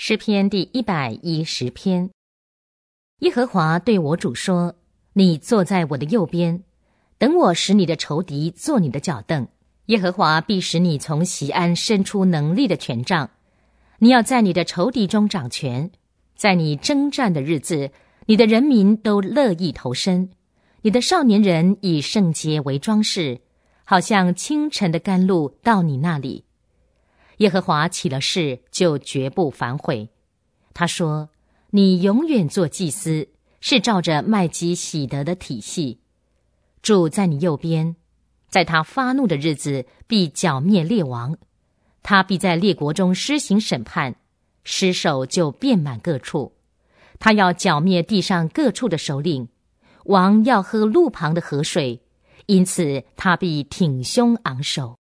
诗篇第110篇。耶和华对我主说：你坐在我的右边，等我使你的仇敌坐你的脚凳。耶和华必使你从锡安伸出能力的权杖，你要在你的仇敌中掌权。在你征战的日子，你的人民都乐意投身，你的少年人以圣洁为装饰，好像清晨的甘露到你那里。耶和华起了誓，就绝不反悔。他说：你永远做祭司，是照着麦基洗德的体系。主在你右边，在他发怒的日子必剿灭列王，他必在列国中施行审判，尸首就遍满各处。他要剿灭地上各处的首领，王要喝路旁的河水，因此他必挺胸昂首。